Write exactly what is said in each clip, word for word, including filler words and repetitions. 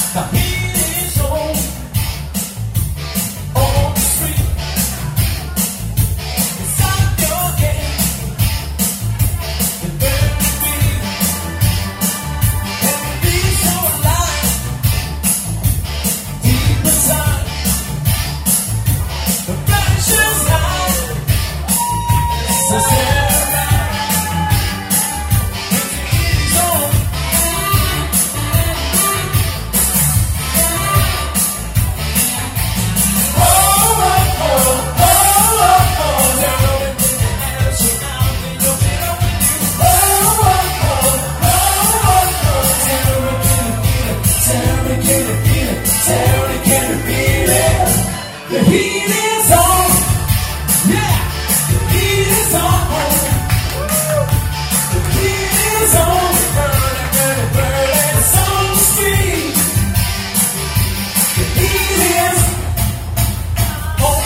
The heat is on, on the street. Inside your head, the very beat, and the beat so alive, deep inside. The pressure's high, so stand around, and the heat is on. The heat is on, yeah. The heat is on, the heat is on, burning, burning, burning. It's on the street. The heat is on.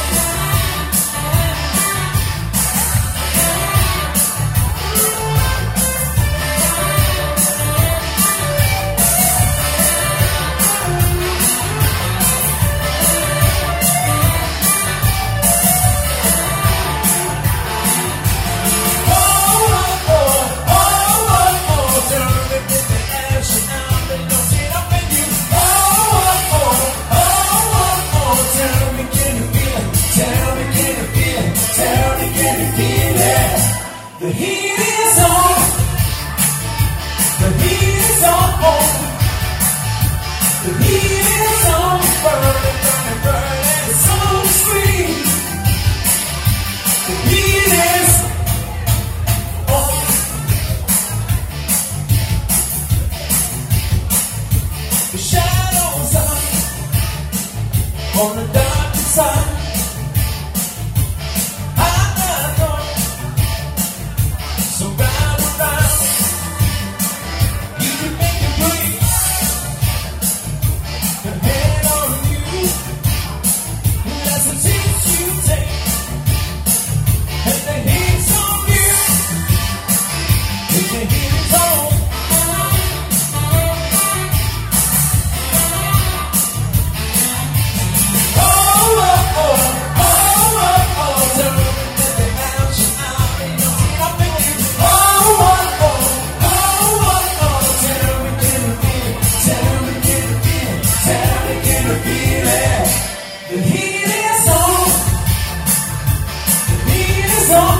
The heat is on, the heat is on, the heat is on, burning, burning, burning, it's on the street. The heat is on. The shadows are on the dark side. The heat is on, the heat is on,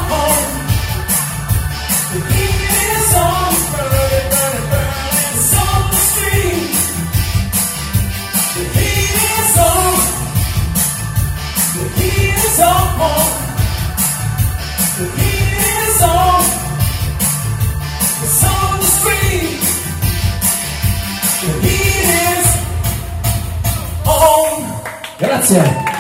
the heat is on, burning, burning, burning, it's on the street. The heat is on, the heat is on, the heat is on, it's on the street. The heat is on. Grazie.